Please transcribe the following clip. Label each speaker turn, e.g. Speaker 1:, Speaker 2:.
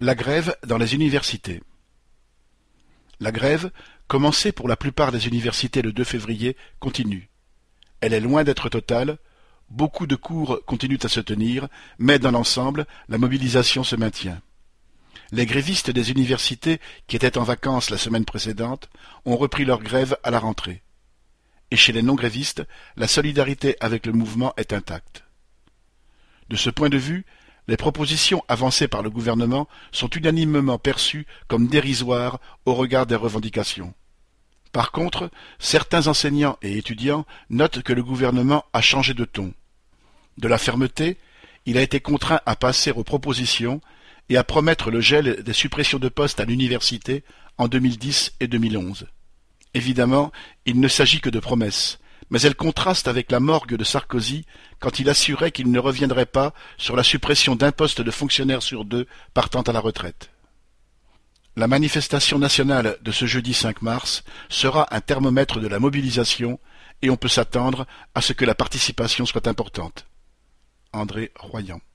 Speaker 1: La grève dans les universités. La grève, commencée pour la plupart des universités le 2 février, continue. Elle est loin d'être totale, beaucoup de cours continuent à se tenir, mais dans l'ensemble, la mobilisation se maintient. Les grévistes des universités, qui étaient en vacances la semaine précédente, ont repris leur grève à la rentrée. Et chez les non-grévistes, la solidarité avec le mouvement est intacte. De ce point de vue, les propositions avancées par le gouvernement sont unanimement perçues comme dérisoires au regard des revendications. Par contre, certains enseignants et étudiants notent que le gouvernement a changé de ton. De la fermeté, il a été contraint à passer aux propositions et à promettre le gel des suppressions de postes à l'université en 2010 et 2011. Évidemment, il ne s'agit que de promesses, mais elles contrastent avec la morgue de Sarkozy quand il assurait qu'il ne reviendrait pas sur la suppression d'un poste de fonctionnaire sur 2 partant à la retraite. La manifestation nationale de ce jeudi 5 mars sera un thermomètre de la mobilisation et on peut s'attendre à ce que la participation soit importante. André Royan.